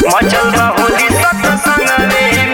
मचल बा होली सत्संग में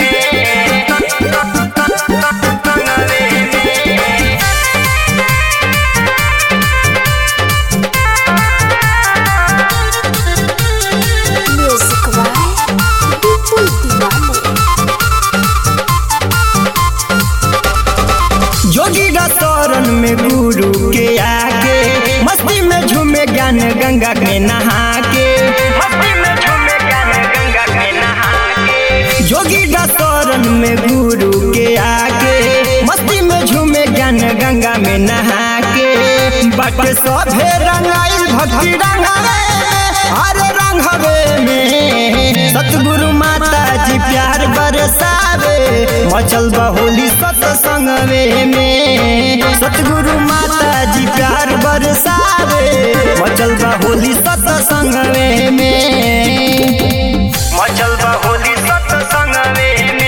जोगी शरण में गुरु के आगे मस्ती में झूमे ज्ञान गंगा में नहा के मस्ती में झूमे ज्ञान गंगा में नहा के जोगी शरण में गुरु के आगे मस्ती में झूमे ज्ञान गंगा में नहा के बट सभे रंगाइल भक्ति रंगावे हर रंगवे में सतगुरु माता जी प्यार बरसावे मचल बा होली सत्संग में सतगुरु माता जी प्यार बरसावे मचल बा होली सत्संग में मचल बा होली सत्संग में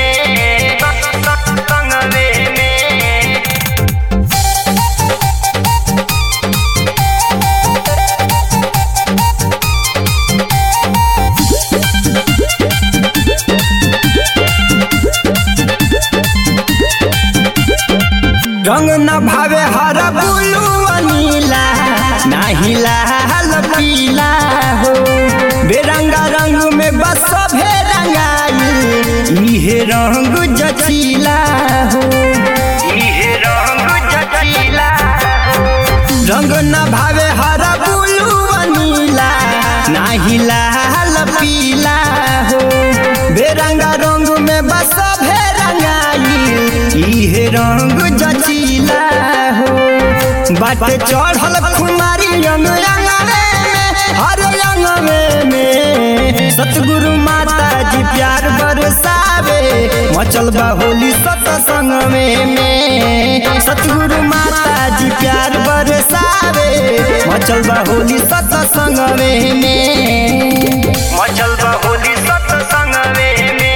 रंग न भावे हर बुलू नीला नाही लाल पीला हो बेरंगा रंग में बस सभे रंगाई इहे रंग जचीला हो इहे रंग जचीला रंग न भावे हर बुलू नीला नाही लाल पीला हो बेरंगा रंग में बस सभे रंगाई इहे रंग जचीला हो बाटे चढ़ल खुमारी अंग हर अंग में सतगुरु माता जी प्यार बरसावे मचल बा होली सत्संग में सतगुरु माता जी प्यार बरसावे मचल बा होली सत्संग में मचल बा होली सत्संग में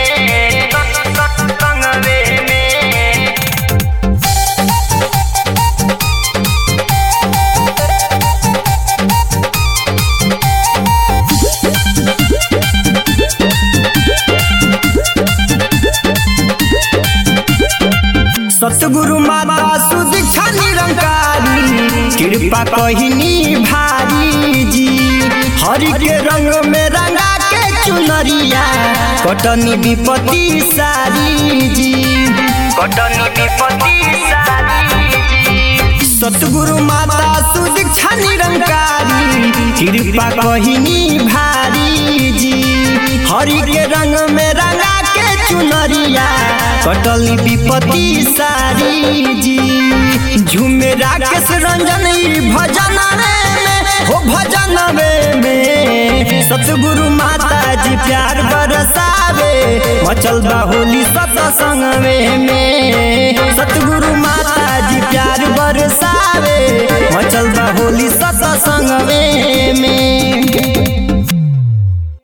सतगुरु माता सुदीक्षा निरंकारी कृपा कहिनी भारी जी हरि के रंग में रंगा के चुनरिया कटनी विपत्ति सारी जी कटनी विपत्ति सारी जी सतगुरु माता सुदीक्षा निरंकारी कृपा कहिनी भारी जी हरि के रंग में रंगा के चुनरिया कटली विपत्ति सारी जी झूमे राकेश रंजन भजन में हो भजन में सतगुरु माता जी प्यार बरसावे मचल बा होली सत्संग में सतगुरु माता